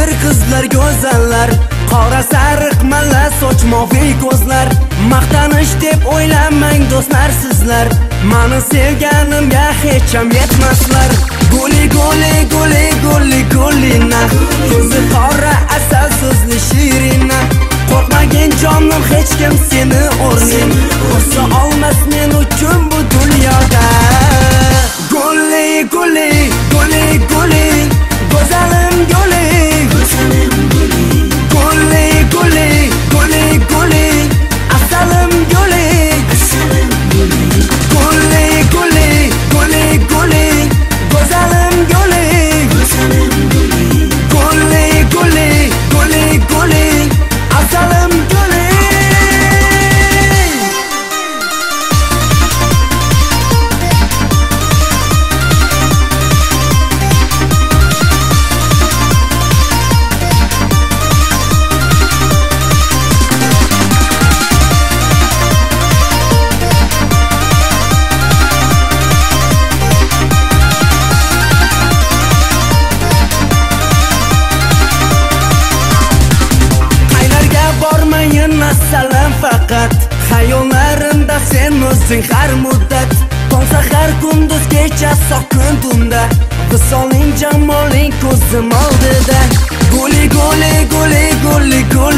Hozir qizlar go'zallar, qora sariq malla soch moviy ko'zlar. Maqtanish deb o'ylamang do'stlar sizlar, meni sevganimga hech ham yetmaslar. Guli guli guli guli gulina, ko'zi qora asal so'zli shirina. Qo'rqmagin jonim hech kim seni o'rning, o'sa olmas men uchun bu dunyoda. Guli guli guli guli, go'zalim guli, guli guli guli guli, asalim guli, guli guli guli guli, go'zalim guli, guli guli guli guli, asalim guli. Assalam faqat xayollarimda sen o'zing har muddat. Tong sahar kunduz kecha soqin tunda, visoling jamoling ko'zim oldida. Guli guli guli guli guli